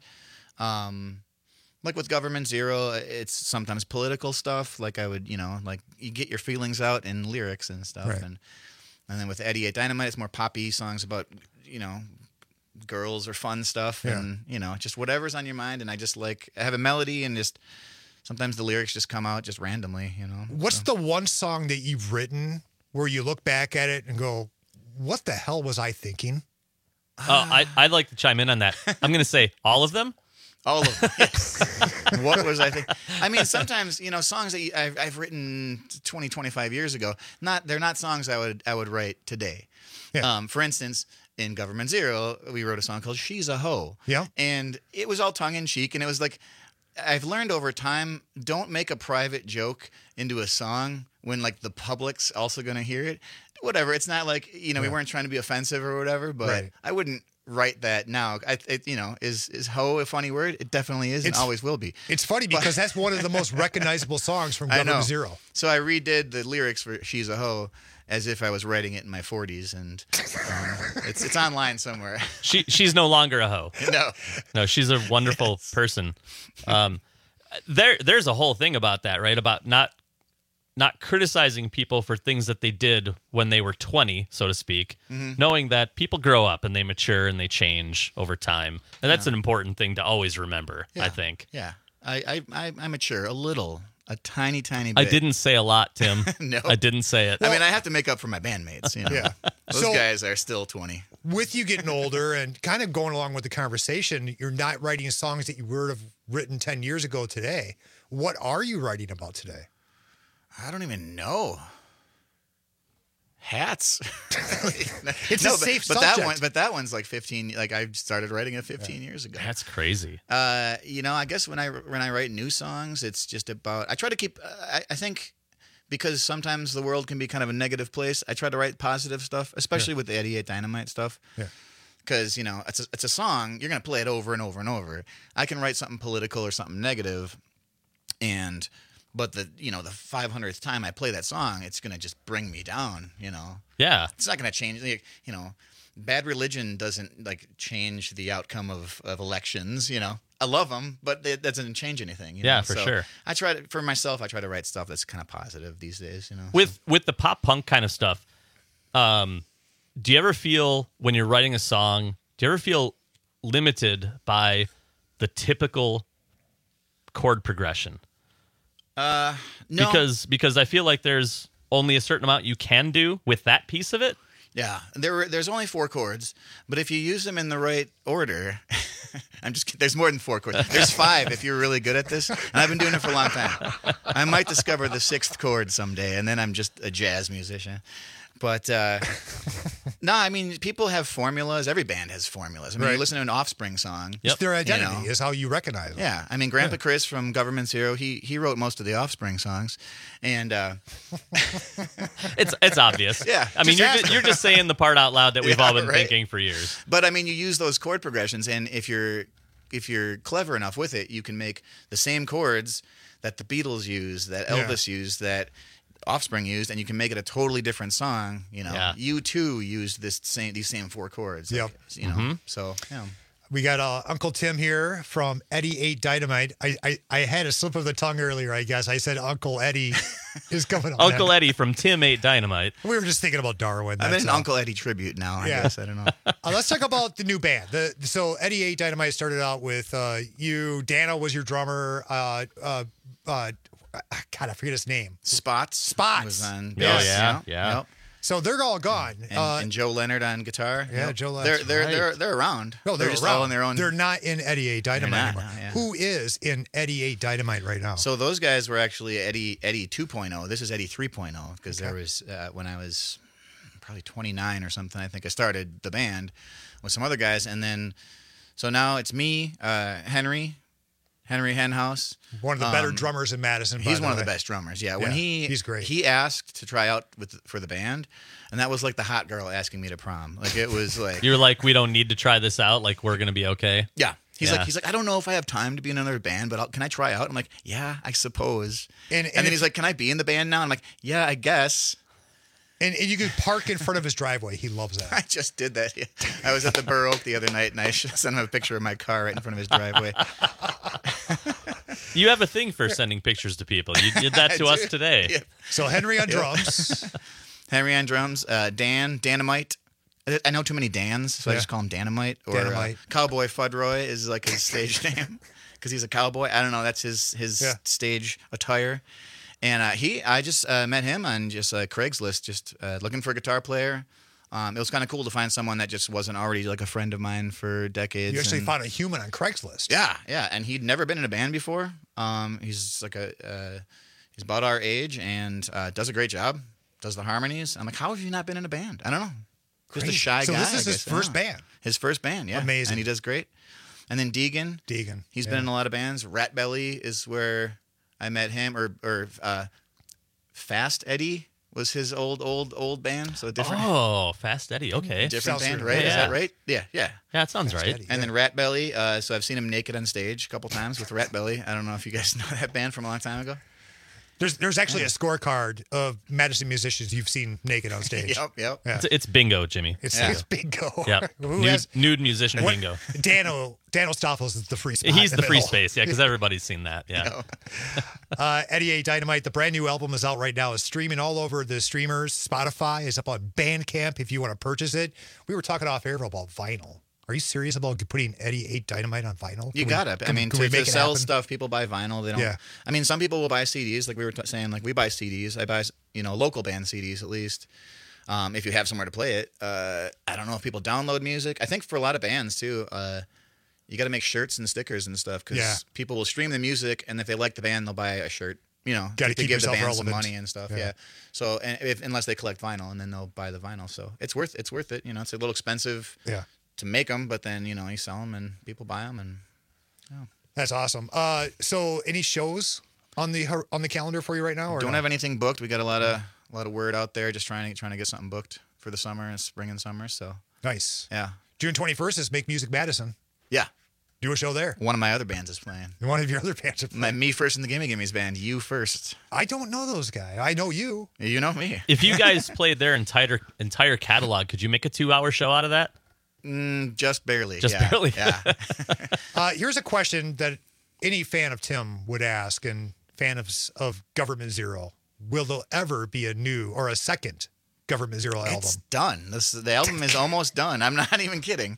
[SPEAKER 21] Like with Government Zero, it's sometimes political stuff. Like I would, like you get your feelings out in lyrics and stuff.
[SPEAKER 10] Right.
[SPEAKER 21] And then with Eddie 8 Dynamite, it's more poppy songs about, girls or fun stuff.
[SPEAKER 10] Yeah.
[SPEAKER 21] And, just whatever's on your mind. And I have a melody and just sometimes the lyrics just come out just randomly,
[SPEAKER 10] What's the one song that you've written where you look back at it and go, what the hell was I thinking?
[SPEAKER 13] I'd like to chime in on that. I'm going to say all of them.
[SPEAKER 21] All of them. Yes. What was I thinking? I mean, sometimes, songs that I've written 20, 25 years ago, they're not songs I would write today.
[SPEAKER 10] Yeah.
[SPEAKER 21] For instance, in Government Zero, we wrote a song called She's a Hoe.
[SPEAKER 10] Yeah.
[SPEAKER 21] And it was all tongue-in-cheek, and it was like, I've learned over time, don't make a private joke into a song when, like, the public's also going to hear it. Whatever. It's not like, we weren't trying to be offensive or whatever, but I wouldn't write that now. Is hoe a funny word? It definitely is and always will be.
[SPEAKER 10] It's funny because that's one of the most recognizable songs from Government Zero.
[SPEAKER 21] So I redid the lyrics for She's a Hoe as if I was writing it in my 40s, and it's online somewhere.
[SPEAKER 13] She's no longer a hoe. No, she's a wonderful person. There's a whole thing about that, right? About not criticizing people for things that they did when they were 20, so to speak, knowing that people grow up and they mature and they change over time, and that's an important thing to always remember. I think.
[SPEAKER 21] Yeah, I mature a little. A tiny bit.
[SPEAKER 13] I didn't say a lot, Tim.
[SPEAKER 21] No.
[SPEAKER 13] I didn't say it.
[SPEAKER 21] I mean, I have to make up for my bandmates.
[SPEAKER 10] Yeah.
[SPEAKER 21] Those guys are still 20.
[SPEAKER 10] With you getting older and kind of going along with the conversation, you're not writing songs that you would have written 10 years ago today. What are you writing about today?
[SPEAKER 21] I don't even know. Hats.
[SPEAKER 10] It's a safe subject.
[SPEAKER 21] But that one's like 15. Like I started writing it 15 years ago.
[SPEAKER 13] That's crazy.
[SPEAKER 21] I guess when I write new songs, it's just about. I try to keep. I think because sometimes the world can be kind of a negative place. I try to write positive stuff, especially with the 88 Dynamite stuff.
[SPEAKER 10] Yeah.
[SPEAKER 21] Because it's a song. You're gonna play it over and over and over. I can write something political or something negative, But the 500th time I play that song, it's gonna just bring me down.
[SPEAKER 13] Yeah,
[SPEAKER 21] it's not gonna change. Bad Religion doesn't change the outcome of elections. I love them, but that doesn't change anything.
[SPEAKER 13] For sure.
[SPEAKER 21] I try to write stuff that's kind of positive these days.
[SPEAKER 13] With the pop punk kind of stuff, do you ever feel when you're writing a song? Do you ever feel limited by the typical chord progression?
[SPEAKER 21] No.
[SPEAKER 13] Because I feel like there's only a certain amount you can do with that piece of it.
[SPEAKER 21] Yeah, there's only 4 chords, but if you use them in the right order, I'm just kidding. There's more than 4 chords. There's 5 if you're really good at this, and I've been doing it for a long time. I might discover the 6th chord someday, and then I'm just a jazz musician. But no, I mean, people have formulas. Every band has formulas. I mean, you listen to an Offspring song.
[SPEAKER 10] It's their identity is how you recognize them.
[SPEAKER 21] Yeah. I mean, Grandpa Chris from Government Zero, he wrote most of the Offspring songs. And
[SPEAKER 13] it's obvious.
[SPEAKER 21] Yeah.
[SPEAKER 13] I mean, you're just saying the part out loud that we've all been thinking for years.
[SPEAKER 21] But I mean, you use those chord progressions, and if you're clever enough with it, you can make the same chords that the Beatles used, that Elvis used, that Offspring used, and you can make it a totally different song. U2 used these same 4 chords.
[SPEAKER 10] Yep.
[SPEAKER 21] So
[SPEAKER 10] we got Uncle Tim here from 88 Dynamite. I had a slip of the tongue earlier, I guess. I said Uncle Eddie is coming on.
[SPEAKER 13] Uncle Eddie from Tim 8 Dynamite.
[SPEAKER 10] We were just thinking about Darwin.
[SPEAKER 21] I'm in an Uncle Eddie tribute now, I guess. I don't know.
[SPEAKER 10] Let's talk about the new band. So 88 Dynamite started out with you. Dano was your drummer. God, I forget his name.
[SPEAKER 21] Spots was on
[SPEAKER 13] bass. Yeah.
[SPEAKER 21] Yep.
[SPEAKER 10] So they're all gone.
[SPEAKER 21] And Joe Leonard on guitar.
[SPEAKER 10] Yeah, Joe Leonard.
[SPEAKER 21] They're around.
[SPEAKER 10] No, they're
[SPEAKER 21] just
[SPEAKER 10] around.
[SPEAKER 21] all on their own.
[SPEAKER 10] They're not in 88 Dynamite anymore.
[SPEAKER 21] No,
[SPEAKER 10] Who is in 88 Dynamite right now?
[SPEAKER 21] So those guys were actually Eddie 2.0. This is Eddie 3.0 because there was when I was probably 29 or something. I think I started the band with some other guys, and then so now it's me, Henry Henhouse.
[SPEAKER 10] One of the better drummers in Madison.
[SPEAKER 21] He's one of the best drummers. Yeah, when
[SPEAKER 10] he's great.
[SPEAKER 21] He asked to try out for the band, and that was like the hot girl asking me to prom. Like it was like
[SPEAKER 13] you're like, we don't need to try this out. Like we're gonna be okay.
[SPEAKER 21] Yeah. He's like, I don't know if I have time to be in another band, but can I try out? I'm like, yeah, I suppose. And then he's like, can I be in the band now? I'm like, yeah, I guess.
[SPEAKER 10] And you could park in front of his driveway. He loves that.
[SPEAKER 21] I just did that. I was at the Burr Oak the other night, and I sent him a picture of my car right in front of his driveway.
[SPEAKER 13] You have a thing for sending pictures to people. You did that to us today.
[SPEAKER 21] Yeah.
[SPEAKER 10] So Henry on drums.
[SPEAKER 21] Henry on drums. Danamite. I know too many Dans, so I just call him Danamite. Or
[SPEAKER 10] Danamite.
[SPEAKER 21] Cowboy Fudroy is like his stage name because he's a cowboy. I don't know. That's his stage attire. And I just met him on just Craigslist, just looking for a guitar player. It was kind of cool to find someone that just wasn't already like a friend of mine for decades.
[SPEAKER 10] You actually found a human on Craigslist.
[SPEAKER 21] Yeah, and he'd never been in a band before. He's like he's about our age and does a great job. Does the harmonies. I'm like, how have you not been in a band? I don't know. Just a shy guy.
[SPEAKER 10] So this is
[SPEAKER 21] I
[SPEAKER 10] his
[SPEAKER 21] guess.
[SPEAKER 10] first band.
[SPEAKER 21] His first band, yeah.
[SPEAKER 10] Amazing.
[SPEAKER 21] And he does great. And then Deegan. He's been in a lot of bands. Rat Belly is where I met him, or Fast Eddie was his old band. So different.
[SPEAKER 13] Oh, Fast Eddie. Okay.
[SPEAKER 21] Different
[SPEAKER 13] Sounds
[SPEAKER 21] band,
[SPEAKER 13] right.
[SPEAKER 21] right?
[SPEAKER 13] Yeah.
[SPEAKER 21] Is that right? Yeah.
[SPEAKER 13] Yeah, it sounds right.
[SPEAKER 21] And then Rat Belly. So I've seen him naked on stage a couple times with Rat Belly. I don't know if you guys know that band from a long time ago.
[SPEAKER 10] There's actually a scorecard of Madison musicians you've seen naked on stage.
[SPEAKER 21] Yep.
[SPEAKER 10] Yeah.
[SPEAKER 13] It's bingo, Jimmy.
[SPEAKER 10] It's bingo.
[SPEAKER 13] Yeah. Nude musician bingo.
[SPEAKER 10] Dan Ostafos is the free spot.
[SPEAKER 13] He's
[SPEAKER 10] in
[SPEAKER 13] the free
[SPEAKER 10] middle.
[SPEAKER 13] space, yeah, because everybody's seen that. Yeah.
[SPEAKER 10] Eddie 8 Dynamite, the brand new album is out right now. It's streaming all over the streamers. Spotify is up on Bandcamp if you want to purchase it. We were talking off air about vinyl. Are you serious about putting Eddie 8 Dynamite on vinyl?
[SPEAKER 21] You got it. I mean, to sell stuff, people buy vinyl. They don't.
[SPEAKER 10] Yeah.
[SPEAKER 21] I mean, some people will buy CDs, like we were saying. Like we buy CDs. I buy, local band CDs at least. If you have somewhere to play it. I don't know if people download music. I think for a lot of bands too, you got to make shirts and stickers and stuff because people will stream the music, and if they like the band, they'll buy a shirt.
[SPEAKER 10] Gotta
[SPEAKER 21] to
[SPEAKER 10] keep
[SPEAKER 21] give the
[SPEAKER 10] yourself
[SPEAKER 21] band some
[SPEAKER 10] relevant.
[SPEAKER 21] money and stuff. Yeah. So, unless they collect vinyl, and then they'll buy the vinyl. So it's worth it. It's a little expensive.
[SPEAKER 10] Yeah.
[SPEAKER 21] To make them, but then you sell them and people buy them, and
[SPEAKER 10] That's awesome. So any shows on the calendar for you right now? Or
[SPEAKER 21] don't
[SPEAKER 10] no?
[SPEAKER 21] have anything booked. We got a lot of word out there, just trying to get something booked for the summer and spring and summer. So
[SPEAKER 10] nice.
[SPEAKER 21] Yeah.
[SPEAKER 10] June 21st is Make Music Madison.
[SPEAKER 21] Yeah.
[SPEAKER 10] Do a show there.
[SPEAKER 21] One of my other bands is playing.
[SPEAKER 10] One of your other bands are playing.
[SPEAKER 21] Me First and the Gimme Gimmes band. You First.
[SPEAKER 10] I don't know those guys. I know you.
[SPEAKER 21] You know me.
[SPEAKER 13] If you guys played their entire catalog, could you make a 2-hour show out of that?
[SPEAKER 21] Just barely.
[SPEAKER 13] Just barely.
[SPEAKER 21] Yeah.
[SPEAKER 10] Here's a question that any fan of Tim would ask, and fan of Government Zero. Will there ever be a new or a second Government Zero album?
[SPEAKER 21] It's done. The album is almost done. I'm not even kidding.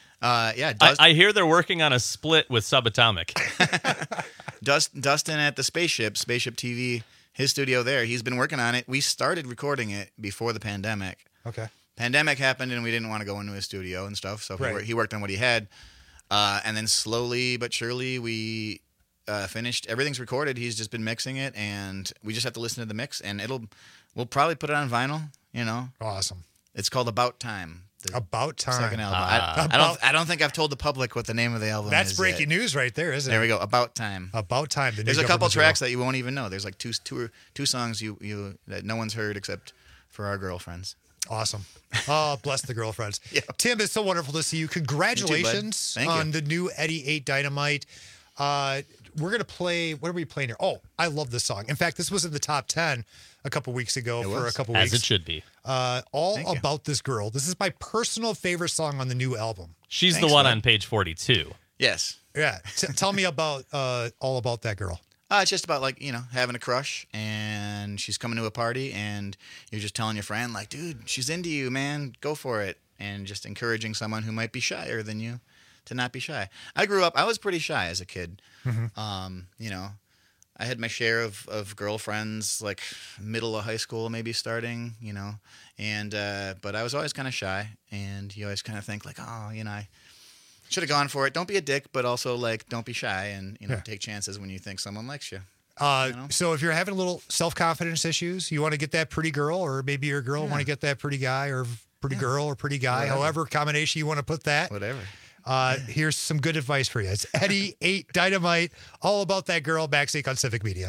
[SPEAKER 13] I hear they're working on a split with Subatomic.
[SPEAKER 21] Dustin at the Spaceship TV, his studio there, he's been working on it. We started recording it before the pandemic.
[SPEAKER 10] Okay.
[SPEAKER 21] Pandemic happened, and we didn't want to go into his studio and stuff, so he worked on what he had. And then slowly but surely, we finished. Everything's recorded. He's just been mixing it, and we just have to listen to the mix, and we'll probably put it on vinyl,
[SPEAKER 10] Awesome.
[SPEAKER 21] It's called About Time.
[SPEAKER 10] About Time.
[SPEAKER 21] Second album. I don't think I've told the public what the name of the album is.
[SPEAKER 10] That's breaking news right there, isn't it?
[SPEAKER 21] There we go. About Time.
[SPEAKER 10] About Time.
[SPEAKER 21] There's a couple tracks that you won't even know. There's like two songs you that no one's heard except for our girlfriends.
[SPEAKER 10] Awesome. Oh, bless the girlfriends.
[SPEAKER 21] Yeah.
[SPEAKER 10] Tim, it's so wonderful to see you. Congratulations
[SPEAKER 21] You too, bud. Thank
[SPEAKER 10] on
[SPEAKER 21] you.
[SPEAKER 10] the new Eddie 8 Dynamite. We're going to play, what are we playing here? Oh, I love this song. In fact, this was in the top 10 a couple weeks ago for a couple weeks.
[SPEAKER 13] As it should be.
[SPEAKER 10] All About This Girl. This is my personal favorite song on the new album.
[SPEAKER 13] She's the one on page 42.
[SPEAKER 21] Yes.
[SPEAKER 10] Yeah. Tell me about All About That Girl.
[SPEAKER 21] It's just about having a crush, and she's coming to a party, and you're just telling your friend like, dude, she's into you, man, go for it, and just encouraging someone who might be shyer than you to not be shy. I was pretty shy as a kid.
[SPEAKER 10] Mm-hmm.
[SPEAKER 21] I had my share of girlfriends, like middle of high school, maybe starting, and but I was always kind of shy, and you always kind of think like, oh, I should have gone for it. Don't be a dick, but also like don't be shy, and take chances when you think someone likes you.
[SPEAKER 10] So if you're having a little self-confidence issues, you want to get that pretty girl, or maybe your girl want to get that pretty guy, or pretty girl, or pretty guy, however combination you want to put that.
[SPEAKER 21] Whatever.
[SPEAKER 10] Here's some good advice for you. It's Eddie 8 Dynamite, All About That Girl, Backstage on Civic Media.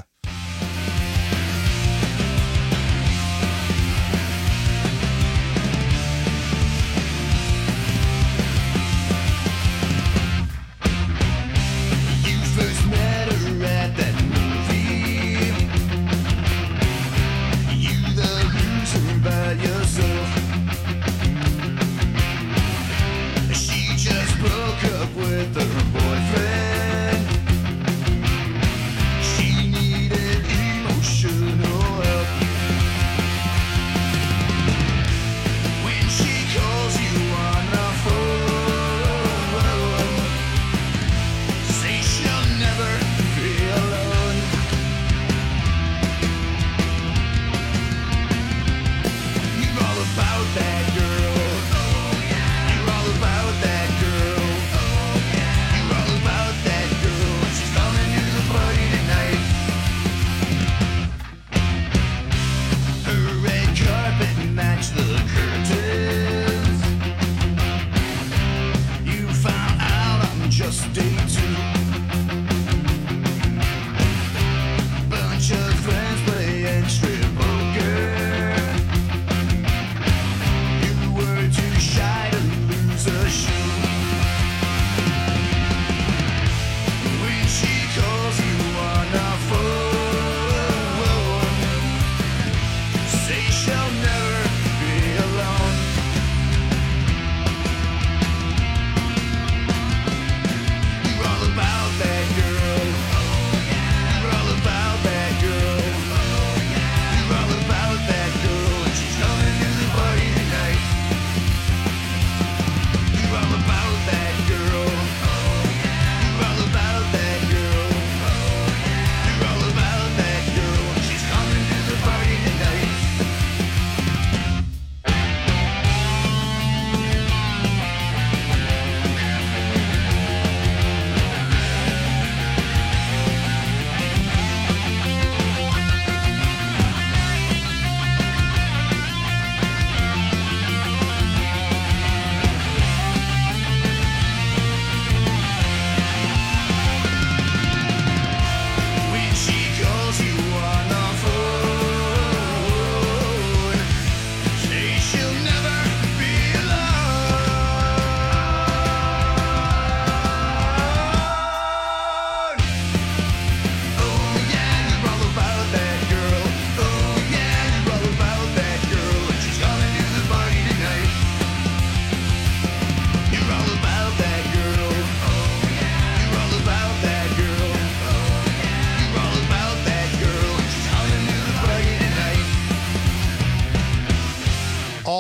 [SPEAKER 11] You first met her at that movie. You the loser by yourself. She just broke up with her boyfriend. She needed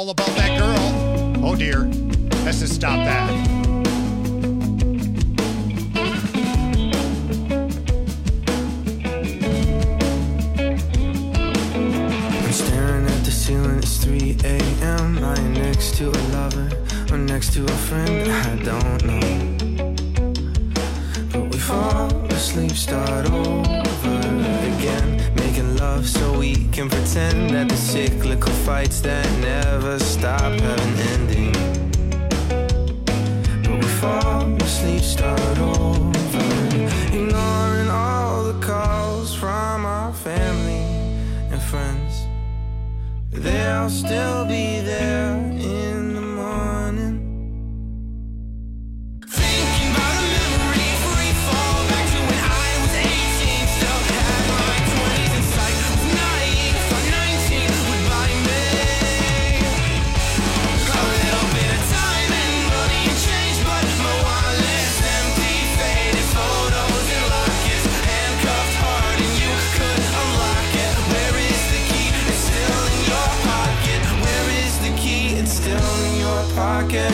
[SPEAKER 10] All About That Girl. Oh, dear. Let's just stop that.
[SPEAKER 11] I'm staring at the ceiling, it's 3 a.m. Lying next to a lover or next to a friend, I don't know. But we fall asleep, start over again, making love so we can pretend that the cyclical fights that never stop have an ending. But we fall asleep, start over, ignoring all the calls from our family and friends. They'll still be there in the morning. Thinking about a memory, free fall back to when I was 18. Still had my 20s in sight. Was naive, thought 19 would buy me a little bit of time and money and change, but my wallet's empty, faded photos and lockets, handcuffed hard and you could unlock it. Where is the key? It's still in your pocket. Where is the key? It's still in your pocket.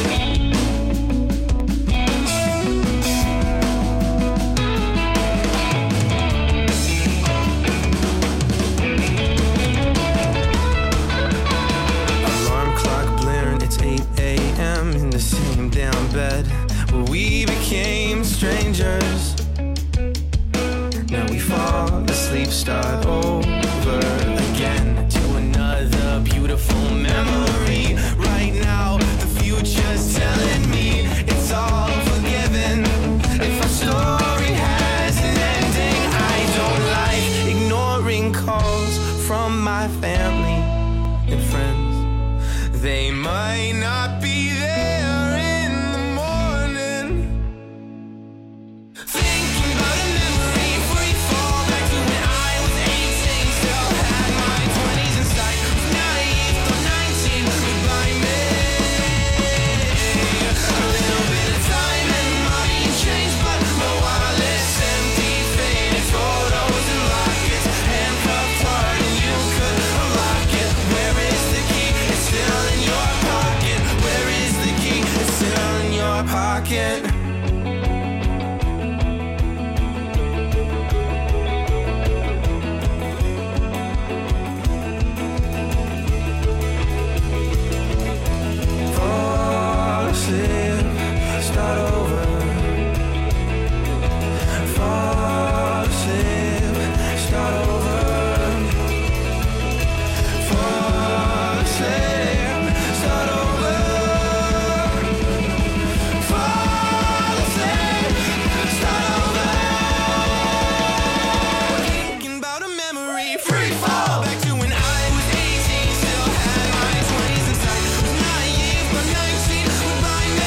[SPEAKER 11] Alarm clock blaring, it's 8 a.m. in the same damn bed where we became strangers. Now we fall asleep, start over again to another beautiful memory. Right now, the future's telling me it's all forgiven. If our story has an ending, I don't like ignoring calls from my family and friends. They might not be there in the morning. Thinking about a memory, free fall back to when I was 18. Still had my 20s in sight. Was naive, thought 19 would buy me a little bit of time and money and change, but my wallet's empty, faded photos and lockets, handcuffed hard and you could unlock it. Where is the key? It's still in your pocket. Where is the key? It's still in your pocket. Fall asleep, start over. Fall asleep, start over. Fall asleep, start over. Fall asleep, start over. Thinking about a memory, free fall back to when I was 18. Still had my 20s in sight. Was naive, but 19 would buy me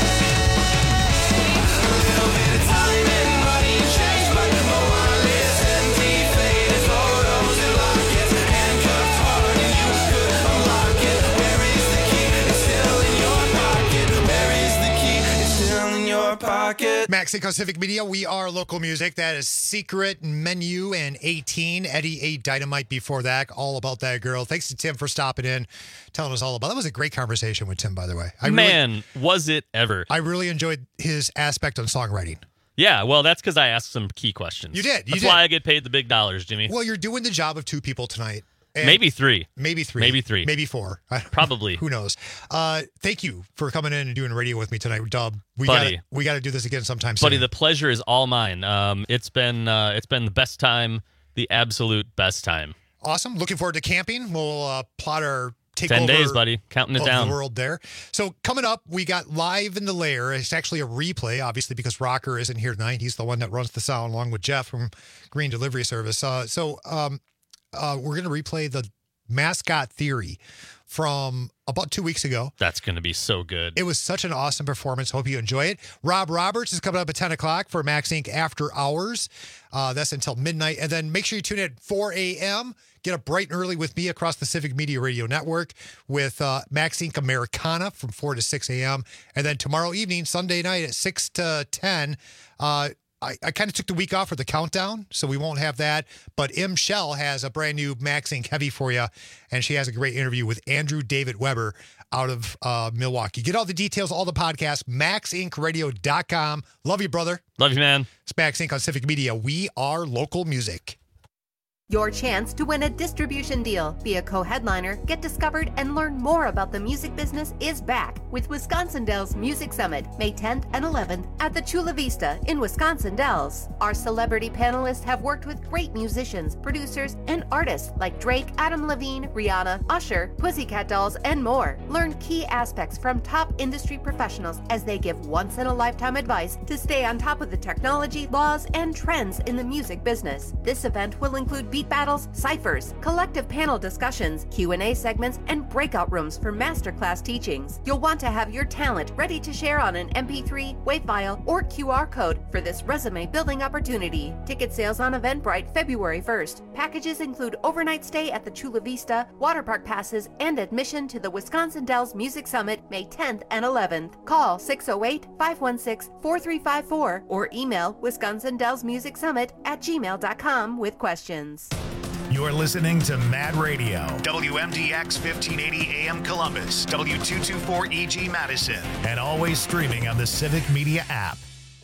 [SPEAKER 11] a little bit of time and money and change, but my wallet's empty, faded photos and lockets, handcuffed hard and you could unlock it. Where is the key? It's still in your pocket. Where is the key? It's still in your pocket.
[SPEAKER 10] Mexico Civic Media, we are local music. That is Secret Menu and 18. Eddie A. Dynamite before that. All About That Girl. Thanks to Tim for stopping in, telling us all about it. That was a great conversation with Tim, by the way.
[SPEAKER 13] Was it ever?
[SPEAKER 10] I really enjoyed his aspect on songwriting.
[SPEAKER 13] Yeah, well, that's because I asked some key questions.
[SPEAKER 10] You did.
[SPEAKER 13] That's why I get paid the big dollars, Jimmy.
[SPEAKER 10] Well, you're doing the job of two people tonight. And
[SPEAKER 13] Maybe three.
[SPEAKER 10] Maybe three. Maybe four.
[SPEAKER 13] Probably.
[SPEAKER 10] Who knows? Thank you for coming in and doing radio with me tonight, Dub. We
[SPEAKER 13] Buddy.
[SPEAKER 10] got to do this again sometime soon.
[SPEAKER 13] Buddy, the pleasure is all mine. It's been the best time, the absolute best time.
[SPEAKER 10] Awesome. Looking forward to camping. We'll plot our takeover
[SPEAKER 13] 10 days, buddy. Counting it
[SPEAKER 10] of
[SPEAKER 13] down.
[SPEAKER 10] the world there. So coming up, we got Live in the Lair. It's actually a replay, obviously, because Rocker isn't here tonight. He's the one that runs the sound along with Jeff from Green Delivery Service. We're going to replay the Mascot Theory from about 2 weeks ago.
[SPEAKER 13] That's going to be so good.
[SPEAKER 10] It was such an awesome performance. Hope you enjoy it. Rob Roberts is coming up at 10 o'clock for Max Inc. After Hours. That's until midnight. And then make sure you tune in at 4 a.m. Get up bright and early with me across the Civic Media Radio Network with Max Inc. Americana from 4 to 6 a.m. And then tomorrow evening, Sunday night at 6 to 10, I kind of took the week off for the countdown, so we won't have that. But M. Shell has a brand new Max Inc. Heavy for you, and she has a great interview with Andrew David Weber out of Milwaukee. Get all the details, all the podcasts, maxincradio.com. Love you, brother.
[SPEAKER 13] Love you, man.
[SPEAKER 10] It's Max Inc. on Civic Media. We are local music.
[SPEAKER 3] Your chance to win a distribution deal, be a co-headliner, get discovered, and learn more about the music business is back with Wisconsin Dells Music Summit, May 10th and 11th at the Chula Vista in Wisconsin Dells. Our celebrity panelists have worked with great musicians, producers, and artists like Drake, Adam Levine, Rihanna, Usher, Pussycat Dolls, and more. Learn key aspects from top industry professionals as they give once-in-a-lifetime advice to stay on top of the technology, laws, and trends in the music business. This event will include beat battles, ciphers, collective panel discussions, Q&A segments, and breakout rooms for masterclass teachings. You'll want to have your talent ready to share on an MP3, WAV file, or QR code for this resume building opportunity. Ticket sales on Eventbrite February 1st. Packages include overnight stay at the Chula Vista, water park passes, and admission to the Wisconsin Dells Music Summit May 10th and 11th. Call 608-516-4354 or email wisconsindellsmusicsummit@gmail.com with questions.
[SPEAKER 1] You're listening to Mad Radio, WMDX 1580 AM Columbus, W224 EG Madison, and always streaming on the Civic Media app.